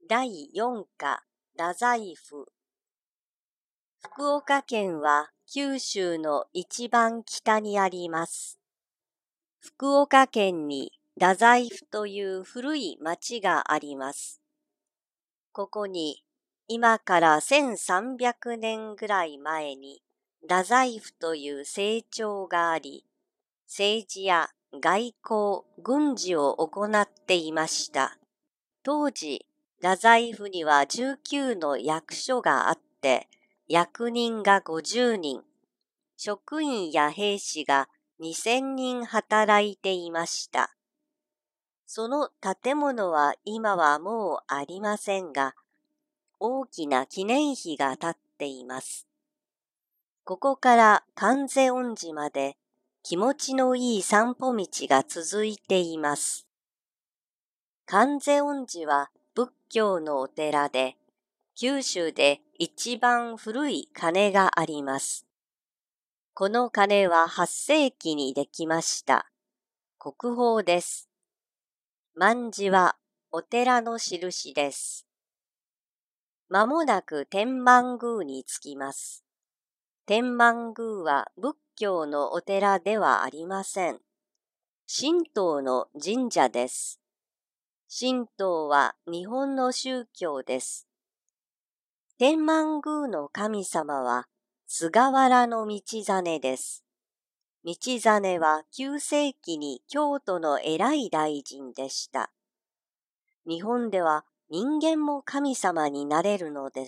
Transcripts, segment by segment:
第4課太宰府。福岡県は九州の一番北にあります。福岡県に太宰府という古い町があります。ここに今から1300年ぐらい前に太宰府という政庁があり、政治や外交、軍事を行っていました。当時、太宰府には19の役所があって、役人が50人、職員や兵士が2000人働いていました。その建物は今はもうありませんが、大きな記念碑が建っています。ここから観世音寺まで気持ちのいい散歩道が続いています。観世音寺は仏教のお寺で、九州で一番古い鐘があります。この鐘は8世紀にできました。国宝です。万字はお寺の印です。まもなく天満宮に着きます。天満宮は仏教のお寺ではありません。神道の神社です。神道は日本の宗教です。天満宮の神様は菅原道真です。道真は9世紀に京都の偉い大臣でした。日本では人間も神様になれるのです。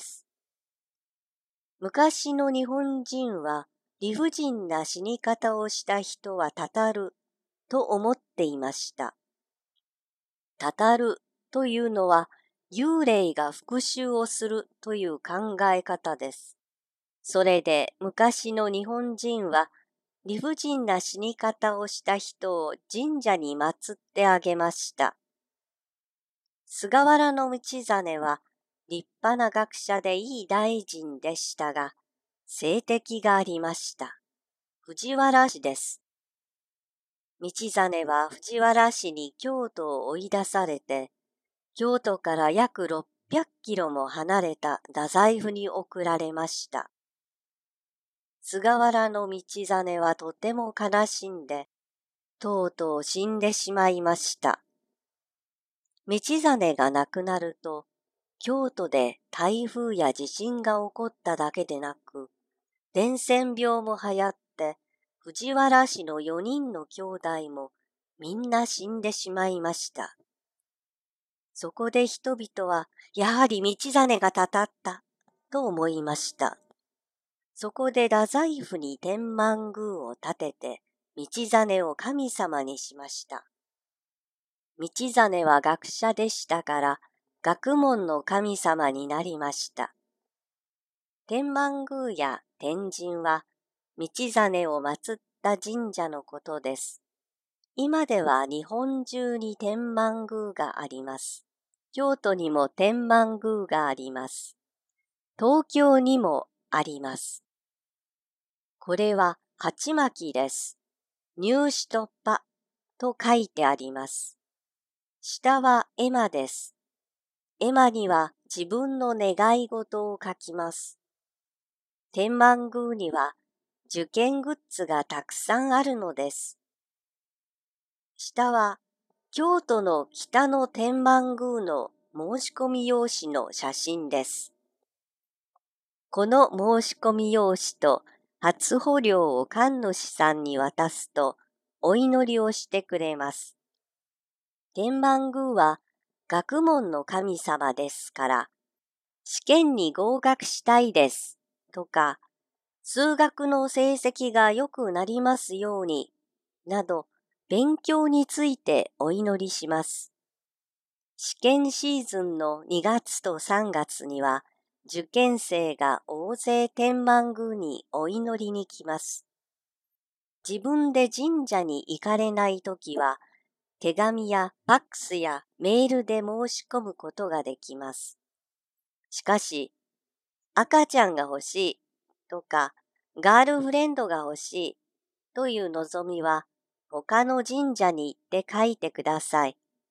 昔の日本人は理不尽な死に方をした人はたたると思っていました。たたるというのは幽霊が復讐をするという考え方です。それで昔の日本人は理不尽な死に方をした人を神社に祀ってあげました。菅原道真は立派な学者でいい大臣でしたが、政敵がありました。藤原氏です。道真は藤原氏に京都を追い出されて、京都から約600キロも離れた太宰府に送られました。菅原道真はとても悲しんで、とうとう死んでしまいました。道真が亡くなると、京都で台風や地震が起こっただけでなく、伝染病も流行って、藤原氏の4人の兄弟もみんな死んでしまいました。そこで人々は、やはり道真がたたったと思いました。そこで太宰府に天満宮を建てて、道真を神様にしました。道真は学者でしたから、学問の神様になりました。天満宮や天神は、道真を祀った神社のことです。今では日本中に天満宮があります。京都にも天満宮があります。東京にもあります。これは鉢巻きです。入試突破と書いてあります。下は絵馬です。絵馬には自分の願い事を書きます。天満宮には受験グッズがたくさんあるのです。下は京都の北の天満宮の申し込み用紙の写真です。この申し込み用紙と初穂料を神主さんに渡すとお祈りをしてくれます。天満宮は学問の神様ですから、試験に合格したいですとか、数学の成績が良くなりますようになど、勉強についてお祈りします。試験シーズンの2月と3月には、受験生が大勢天満宮にお祈りに来ます。自分で神社に行かれないときは、手紙やファックスやメールで申し込むことができます。しかし、赤ちゃんが欲しいとか、ガールフレンドが欲しいという望みは、他の神社に行って書いてください。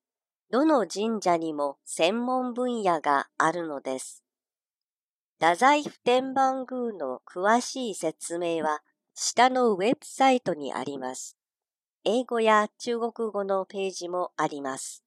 どの神社にも専門分野があるのです。太宰府天満宮の詳しい説明は下のウェブサイトにあります。英語や中国語のページもあります。